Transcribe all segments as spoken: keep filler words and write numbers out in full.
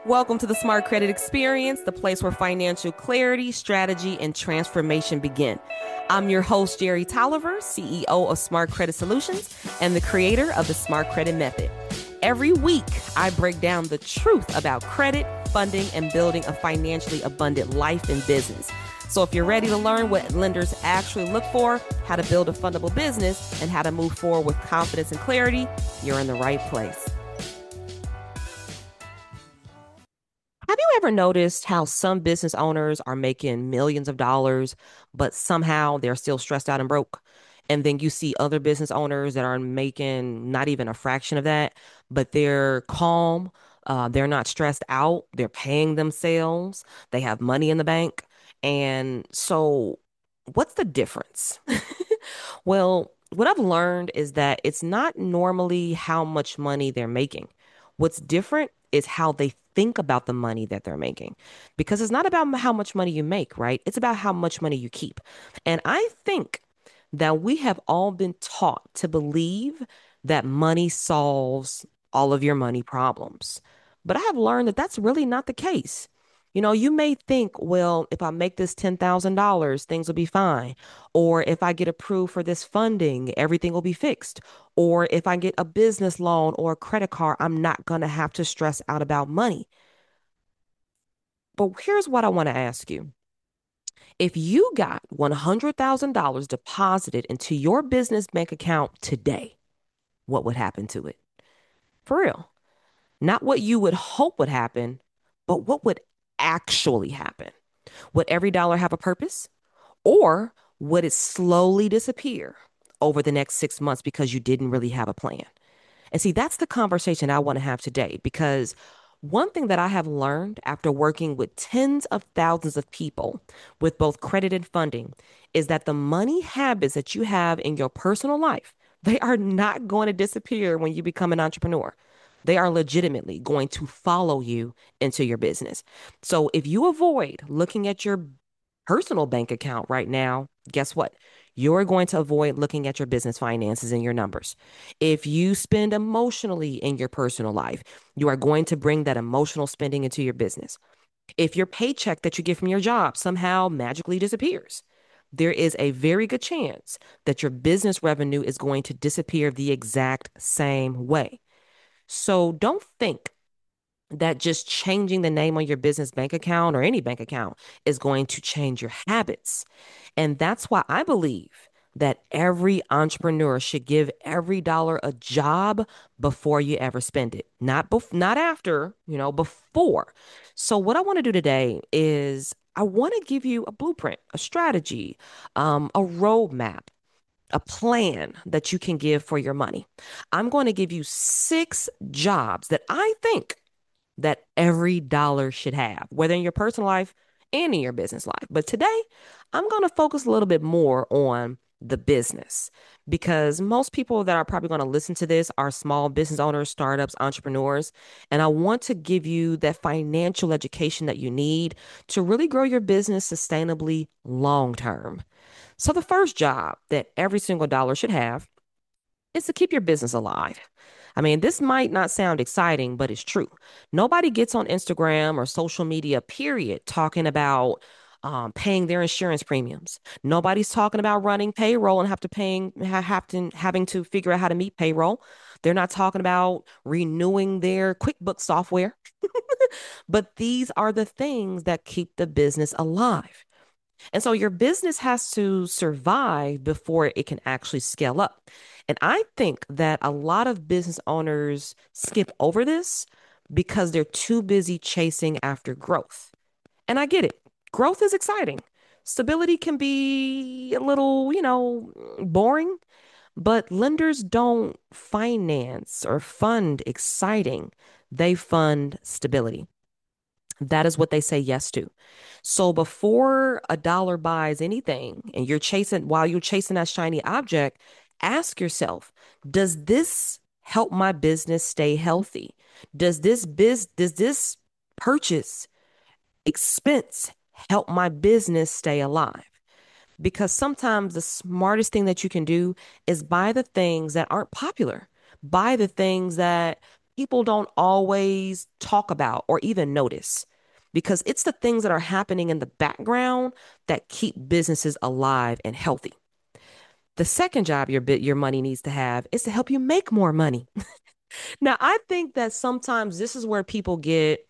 Welcome to the Smart Credit Experience, the place where financial clarity, strategy, and transformation begin. I'm your host, Jerry Tolliver, C E O of Smart Credit Solutions and the creator of the Smart Credit Method. Every week, I break down the truth about credit, funding, and building a financially abundant life and business. So if you're ready to learn what lenders actually look for, how to build a fundable business, and how to move forward with confidence and clarity, you're in the right place. Have you ever noticed how some business owners are making millions of dollars, but somehow they're still stressed out and broke? And then you see other business owners that are making not even a fraction of that, but they're calm, uh, they're not stressed out, they're paying themselves, they have money in the bank. And so, what's the difference? Well, what I've learned is that it's not normally how much money they're making. What's different is how they think about the money that they're making. Because it's not about m- how much money you make, right? It's about how much money you keep. And I think that we have all been taught to believe that money solves all of your money problems. But I have learned that that's really not the case. You know, you may think, well, if I make this ten thousand dollars things will be fine. Or if I get approved for this funding, everything will be fixed. Or if I get a business loan or a credit card, I'm not going to have to stress out about money. But here's what I want to ask you. If you got one hundred thousand dollars deposited into your business bank account today, what would happen to it? For real. Not what you would hope would happen, but what would actually happen. Would every dollar have a purpose? Or would it slowly disappear over the next six months because you didn't really have a plan? And see, that's the conversation I want to have today because one thing that I have learned after working with tens of thousands of people with both credit and funding is that the money habits that you have in your personal life, they are not going to disappear when you become an entrepreneur. They are legitimately going to follow you into your business. So if you avoid looking at your personal bank account right now, guess what? You're going to avoid looking at your business finances and your numbers. If you spend emotionally in your personal life, you are going to bring that emotional spending into your business. If your paycheck that you get from your job somehow magically disappears, there is a very good chance that your business revenue is going to disappear the exact same way. So don't think that just changing the name on your business bank account or any bank account is going to change your habits. And that's why I believe that every entrepreneur should give every dollar a job before you ever spend it. Not bef- not after, you know, before. So what I want to do today is I want to give you a blueprint, a strategy, um, a roadmap, a plan that you can give for your money. I'm going to give you six jobs that I think that every dollar should have, whether in your personal life and in your business life. But today, I'm going to focus a little bit more on the business because most people that are probably going to listen to this are small business owners, startups, entrepreneurs. And I want to give you that financial education that you need to really grow your business sustainably long term. So, the first job that every single dollar should have is to keep your business alive. I mean, this might not sound exciting, but it's true. Nobody gets on Instagram or social media, period, talking about um, paying their insurance premiums. Nobody's talking about running payroll and have to paying ha- have to having to figure out how to meet payroll. They're not talking about renewing their QuickBooks software. But these are the things that keep the business alive. And so your business has to survive before it can actually scale up. And I think that a lot of business owners skip over this because they're too busy chasing after growth. And I get it. Growth is exciting. Stability can be a little, you know, boring, but lenders don't finance or fund exciting. They fund stability. That is what they say yes to. So before a dollar buys anything and you're chasing, while you're chasing that shiny object, ask yourself, does this help my business stay healthy? Does this biz, does this purchase expense help my business stay alive? Because sometimes the smartest thing that you can do is buy the things that aren't popular. Buy the things that people don't always talk about or even notice because it's the things that are happening in the background that keep businesses alive and healthy. The second job your bit your money needs to have is to help you make more money. Now, I think that sometimes this is where people get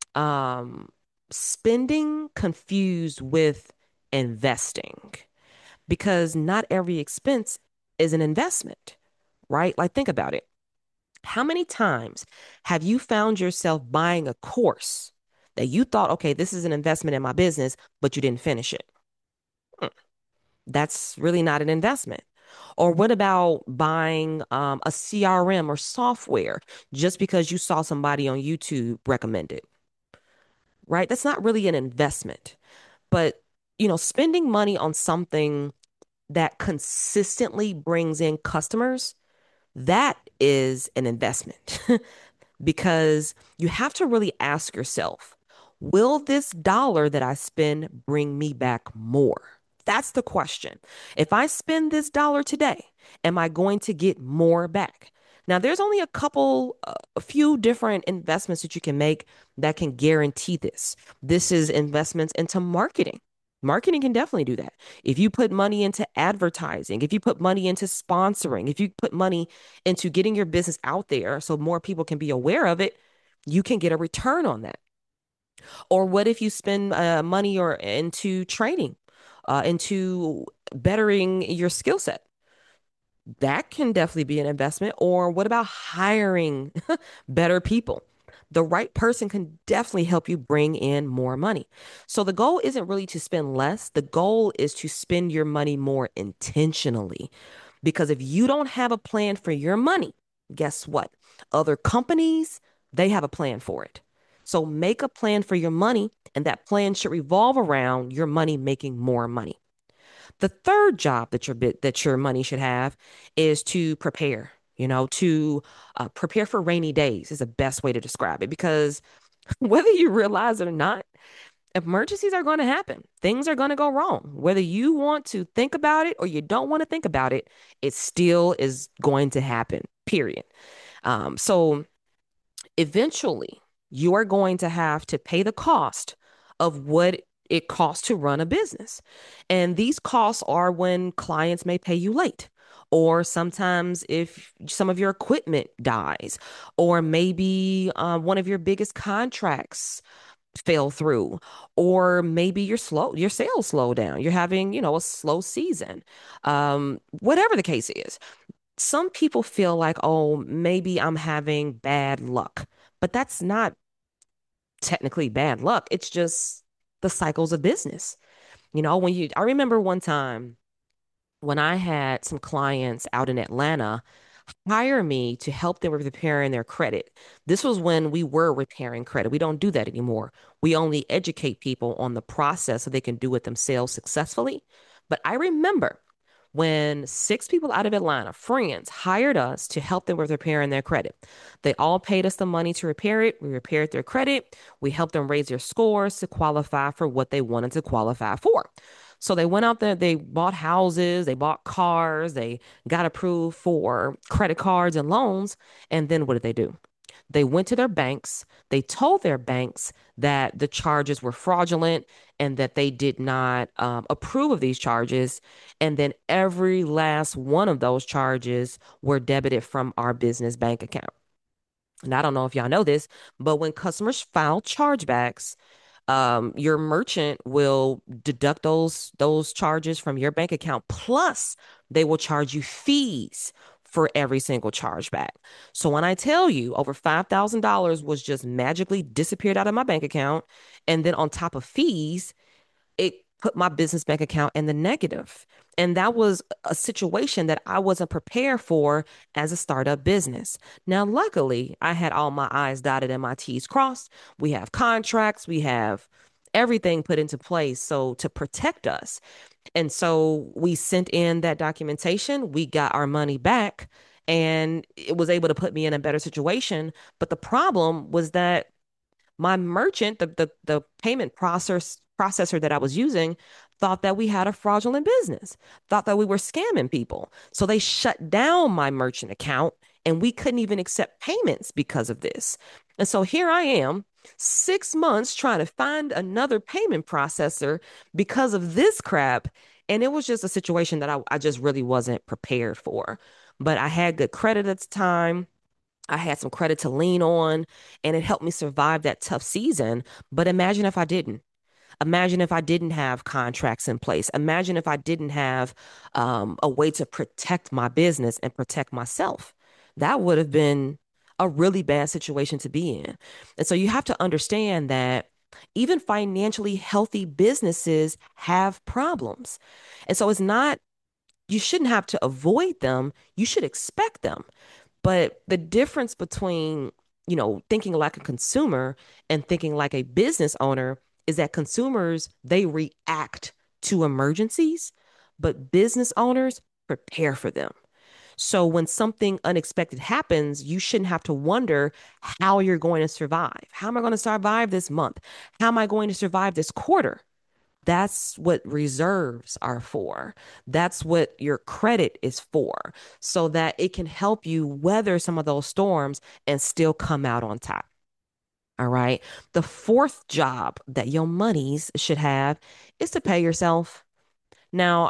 um spending confused with investing because not every expense is an investment, right? Like think about it. How many times have you found yourself buying a course that you thought, okay, this is an investment in my business, but you didn't finish it? Hmm, That's really not an investment. Or what about buying um, a C R M or software just because you saw somebody on YouTube recommend it, right? That's not really an investment. But, you know, spending money on something that consistently brings in customers, that is an investment. Because you have to really ask yourself, will this dollar that I spend bring me back more? That's the question. If I spend this dollar today, am I going to get more back? Now, there's only a couple, uh, a few different investments that you can make that can guarantee this. This is investments into marketing. Marketing can definitely do that. If you put money into advertising, if you put money into sponsoring, if you put money into getting your business out there so more people can be aware of it, you can get a return on that. Or what if you spend uh, money or into training, uh, into bettering your skill set? That can definitely be an investment. Or what about hiring better people? The right person can definitely help you bring in more money. So the goal isn't really to spend less. The goal is to spend your money more intentionally. Because if you don't have a plan for your money, guess what? Other companies, they have a plan for it. So make a plan for your money, and that plan should revolve around your money making more money. The third job that your bit that your money should have is to prepare. You know, to uh, prepare for rainy days is the best way to describe it because whether you realize it or not, emergencies are going to happen. Things are going to go wrong. Whether you want to think about it or you don't want to think about it, it still is going to happen, period. Um, so eventually, you are going to have to pay the cost of what it costs to run a business. And these costs are when clients may pay you late. Or sometimes if some of your equipment dies, or maybe uh, one of your biggest contracts fell through, or maybe you're slow, your sales slow down, you're having, you know, a slow season. Um, whatever the case is, some people feel like, oh, maybe I'm having bad luck, but that's not technically bad luck. It's just the cycles of business. You know, when you, I remember one time when I had some clients out in Atlanta hire me to help them with repairing their credit. This was when we were repairing credit. We don't do that anymore. We only educate people on the process so they can do it themselves successfully. But I remember when six people out of Atlanta, friends, hired us to help them with repairing their credit. They all paid us the money to repair it. We repaired their credit. We helped them raise their scores to qualify for what they wanted to qualify for. So they went out there, they bought houses, they bought cars, they got approved for credit cards and loans. And then what did they do? They went to their banks. They told their banks that the charges were fraudulent and that they did not um, approve of these charges. And then every last one of those charges were debited from our business bank account. And I don't know if y'all know this, but when customers file chargebacks, um, your merchant will deduct those those charges from your bank account. Plus, they will charge you fees for every single chargeback. So when I tell you over five thousand dollars was just magically disappeared out of my bank account, and then on top of fees, it put my business bank account in the negative. And that was a situation that I wasn't prepared for as a startup business. Now, luckily, I had all my I's dotted and my T's crossed. We have contracts, we have everything put into place so to protect us. And so we sent in that documentation, we got our money back, and it was able to put me in a better situation. But the problem was that my merchant, the the, the payment process processor that I was using, thought that we had a fraudulent business, thought that we were scamming people. So they shut down my merchant account and we couldn't even accept payments because of this. And so here I am, six months trying to find another payment processor because of this crap. And it was just a situation that I, I just really wasn't prepared for. But I had good credit at the time. I had some credit to lean on, and it helped me survive that tough season. But imagine if I didn't. Imagine if I didn't have contracts in place. Imagine if I didn't have um, a way to protect my business and protect myself. That would have been a really bad situation to be in. And so you have to understand that even financially healthy businesses have problems. And so it's not, you shouldn't have to avoid them. You should expect them. But the difference between, you know, thinking like a consumer and thinking like a business owner is that consumers, they react to emergencies, but business owners prepare for them. So when something unexpected happens, you shouldn't have to wonder how you're going to survive. How am I going to survive this month? How am I going to survive this quarter? That's what reserves are for. That's what your credit is for, so that it can help you weather some of those storms and still come out on top. All right. The fourth job that your monies should have is to pay yourself. Now,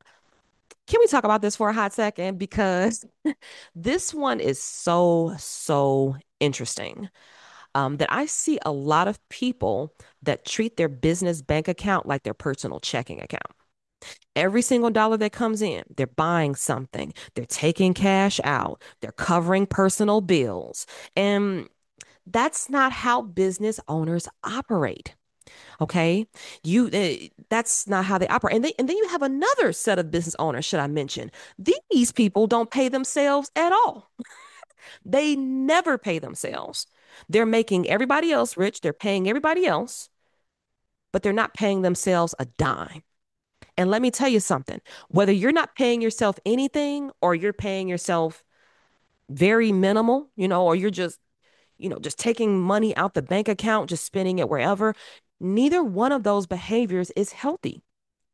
can we talk about this for a hot second? Because this one is so, so interesting. Um, that I see a lot of people that treat their business bank account like their personal checking account. Every single dollar that comes in, they're buying something, they're taking cash out, they're covering personal bills. And that's not how business owners operate. Okay. You, uh, that's not how they operate. And, they, and then you have another set of business owners, should I mention? These people don't pay themselves at all. They never pay themselves. They're making everybody else rich, they're paying everybody else, but they're not paying themselves a dime. And let me tell you something, whether you're not paying yourself anything or you're paying yourself very minimal, you know, or you're just, you know, just taking money out the bank account, just spending it wherever, neither one of those behaviors is healthy.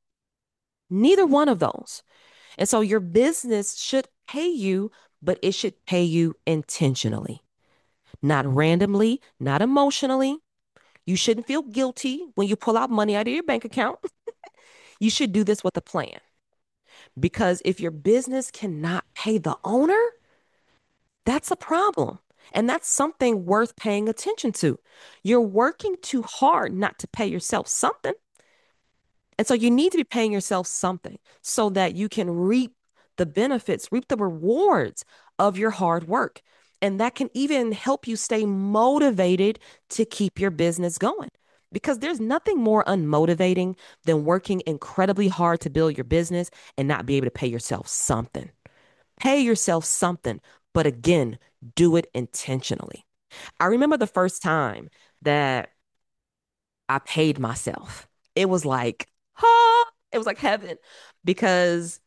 Neither one of those. And so your business should pay you, but it should pay you intentionally, not randomly, not emotionally. You shouldn't feel guilty when you pull out money out of your bank account. You should do this with a plan. Because if your business cannot pay the owner, that's a problem. And that's something worth paying attention to. You're working too hard not to pay yourself something. And so you need to be paying yourself something so that you can reap the benefits, reap the rewards of your hard work. And that can even help you stay motivated to keep your business going. Because there's nothing more unmotivating than working incredibly hard to build your business and not be able to pay yourself something. Pay yourself something, but again, do it intentionally. I remember the first time that I paid myself. It was like, huh, it was like heaven because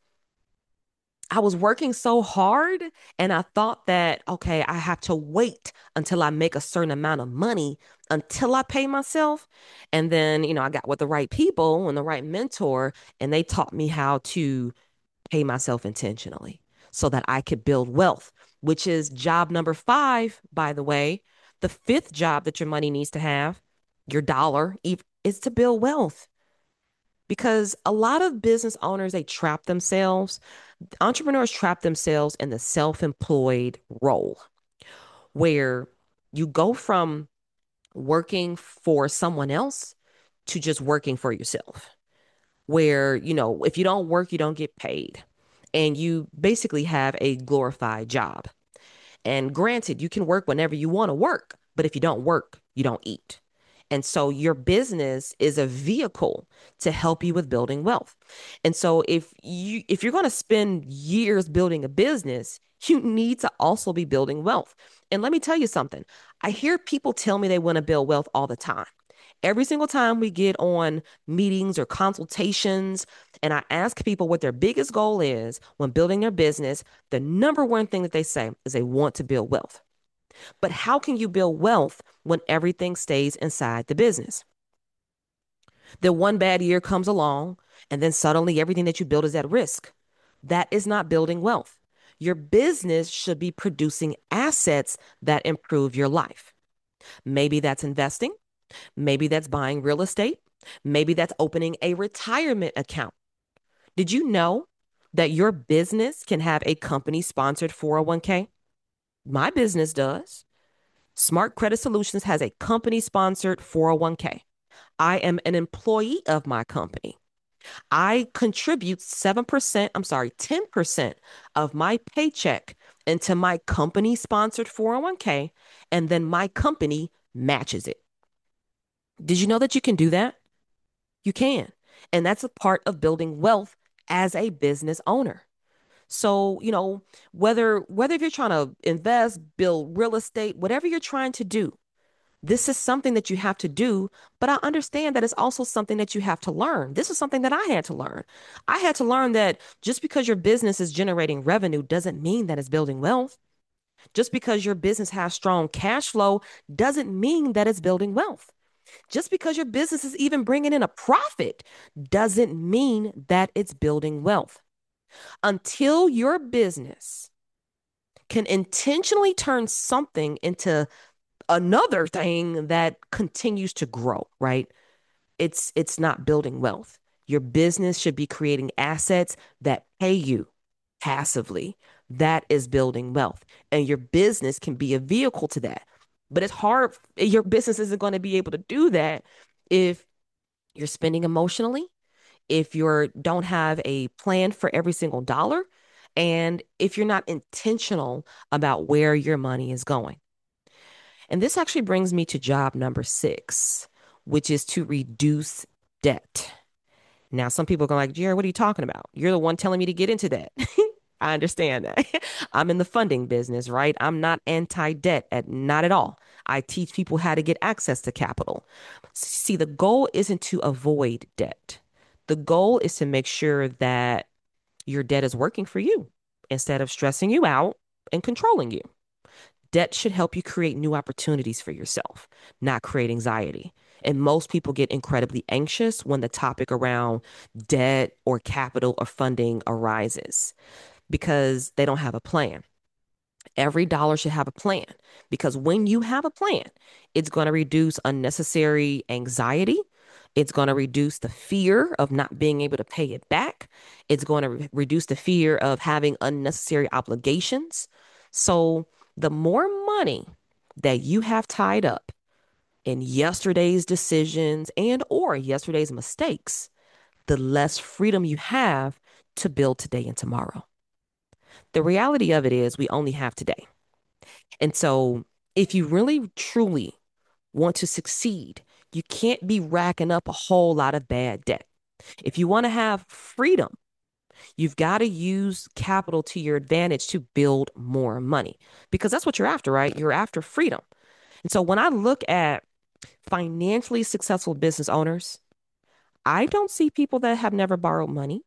I was working so hard and I thought that, okay, I have to wait until I make a certain amount of money until I pay myself. And then, you know, I got with the right people and the right mentor, and they taught me how to pay myself intentionally so that I could build wealth, which is job number five, by the way. The fifth job that your money needs to have, your dollar, ev- is to build wealth. Because a lot of business owners, they trap themselves. Entrepreneurs trap themselves in the self-employed role where you go from working for someone else to just working for yourself. Where, you know, if you don't work, you don't get paid. And you basically have a glorified job. And granted, you can work whenever you want to work, but if you don't work, you don't eat. And so your business is a vehicle to help you with building wealth. And so if you if you're going to spend years building a business, you need to also be building wealth. And let me tell you something. I hear people tell me they want to build wealth all the time. Every single time we get on meetings or consultations, and I ask people what their biggest goal is when building their business, the number one thing that they say is they want to build wealth. But how can you build wealth when everything stays inside the business? Then one bad year comes along, and then suddenly everything that you build is at risk. That is not building wealth. Your business should be producing assets that improve your life. Maybe that's investing. Maybe that's buying real estate. Maybe that's opening a retirement account. Did you know that your business can have a company sponsored four oh one k? My business does. Smart Credit Solutions has a company sponsored four oh one k. I am an employee of my company. I contribute seven percent, I'm sorry, ten percent of my paycheck into my company sponsored four oh one k, and then my company matches it. Did you know that you can do that? You can. And that's a part of building wealth as a business owner. So, you know, whether whether if you're trying to invest, build real estate, whatever you're trying to do, this is something that you have to do, but I understand that it's also something that you have to learn. This is something that I had to learn. I had to learn that just because your business is generating revenue doesn't mean that it's building wealth. Just because your business has strong cash flow doesn't mean that it's building wealth. Just because your business is even bringing in a profit doesn't mean that it's building wealth. Until your business can intentionally turn something into another thing that continues to grow, right? It's it's not building wealth. Your business should be creating assets that pay you passively. That is building wealth. And your business can be a vehicle to that. But it's hard. Your business isn't going to be able to do that if you're spending emotionally, if you don't have a plan for every single dollar, and if you're not intentional about where your money is going. And this actually brings me to job number six, which is to reduce debt. Now, some people are going like, Jared, what are you talking about? You're the one telling me to get into that. I understand that. I'm in the funding business, right? I'm not anti-debt at not at all. I teach people how to get access to capital. See, the goal isn't to avoid debt. The goal is to make sure that your debt is working for you instead of stressing you out and controlling you. Debt should help you create new opportunities for yourself, not create anxiety. And most people get incredibly anxious when the topic around debt or capital or funding arises because they don't have a plan. Every dollar should have a plan because when you have a plan, it's going to reduce unnecessary anxiety. It's going to reduce the fear of not being able to pay it back. It's going to re- reduce the fear of having unnecessary obligations. So, the more money that you have tied up in yesterday's decisions and or yesterday's mistakes, the less freedom you have to build today and tomorrow. The reality of it is we only have today. And so if you really truly want to succeed, you can't be racking up a whole lot of bad debt. If you want to have freedom, you've got to use capital to your advantage to build more money because that's what you're after, right? You're after freedom. And so when I look at financially successful business owners, I don't see people that have never borrowed money.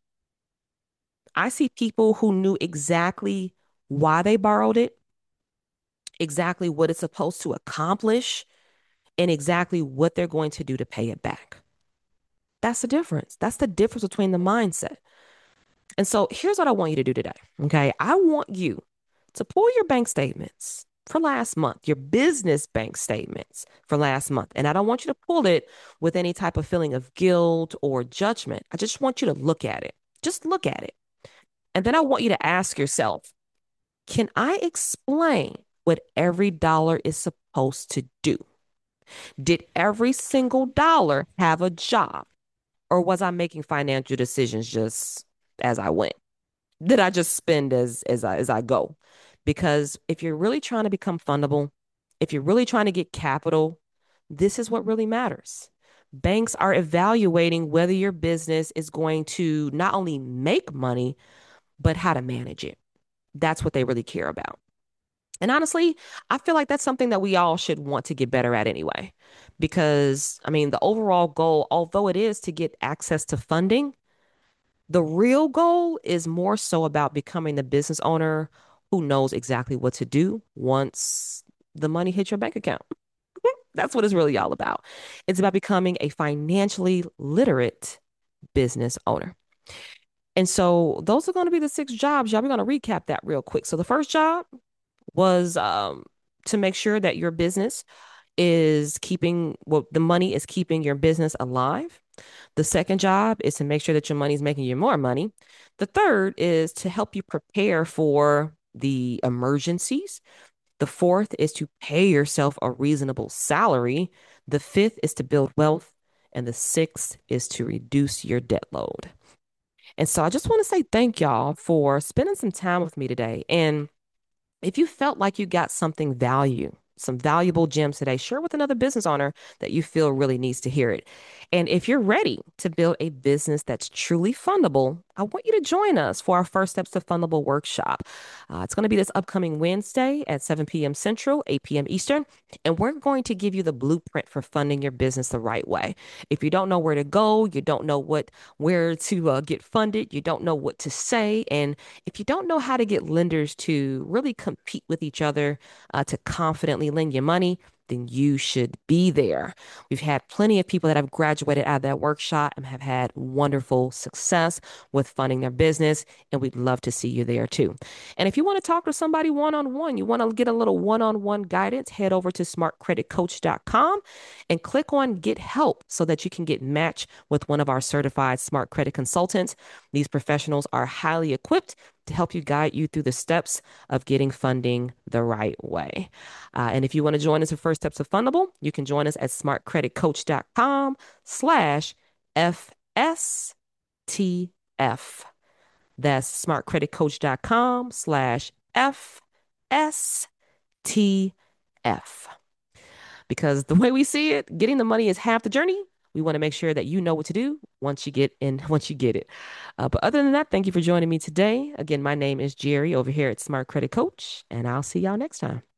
I see people who knew exactly why they borrowed it, exactly what it's supposed to accomplish, and exactly what they're going to do to pay it back. That's the difference. That's the difference between the mindset. And so here's what I want you to do today. Okay. I want you to pull your bank statements for last month, your business bank statements for last month. And I don't want you to pull it with any type of feeling of guilt or judgment. I just want you to look at it. Just look at it. And then I want you to ask yourself, can I explain what every dollar is supposed to do? Did every single dollar have a job? Or was I making financial decisions just as I went? Did I just spend as as I as I go? Because if you're really trying to become fundable, if you're really trying to get capital, this is what really matters. Banks are evaluating whether your business is going to not only make money, but how to manage it. That's what they really care about. And honestly, I feel like that's something that we all should want to get better at anyway. Because, I mean, the overall goal, although it is to get access to funding, the real goal is more so about becoming the business owner who knows exactly what to do once the money hits your bank account. That's what it's really all about. It's about becoming a financially literate business owner. And so those are going to be the six jobs, y'all. We're going to recap that real quick. So the first job was um, to make sure that your business is keeping, well, the money is keeping your business alive. The second job is to make sure that your money is making you more money. The third is to help you prepare for the emergencies. The fourth is to pay yourself a reasonable salary. The fifth is to build wealth. And the sixth is to reduce your debt load. And so I just want to say thank y'all for spending some time with me today. And if you felt like you got something value, some valuable gems today, share with another business owner that you feel really needs to hear it. And if you're ready to build a business that's truly fundable, I want you to join us for our First Steps to Fundable workshop. Uh, it's going to be this upcoming Wednesday at seven p m. Central, eight p m. Eastern, and we're going to give you the blueprint for funding your business the right way. If you don't know where to go, you don't know what where to uh, get funded, you don't know what to say, and if you don't know how to get lenders to really compete with each other uh, to confidently lend you money, then you should be there. We've had plenty of people that have graduated out of that workshop and have had wonderful success with funding their business, and we'd love to see you there too. And if you want to talk to somebody one on one, you want to get a little one on one guidance, head over to smart credit coach dot com and click on Get Help so that you can get matched with one of our certified smart credit consultants. These professionals are highly equipped to help you guide you through the steps of getting funding the right way. Uh, and if you want to join us for First Steps of Fundable, you can join us at smart credit coach dot com slash F S T F. That's smart credit coach dot com slash F S T F. Because the way we see it, getting the money is half the journey. We want to make sure that you know what to do once you get in, once you get it. Uh, but other than that, thank you for joining me today. Again, my name is Jerry over here at Smart Credit Coach, and I'll see y'all next time.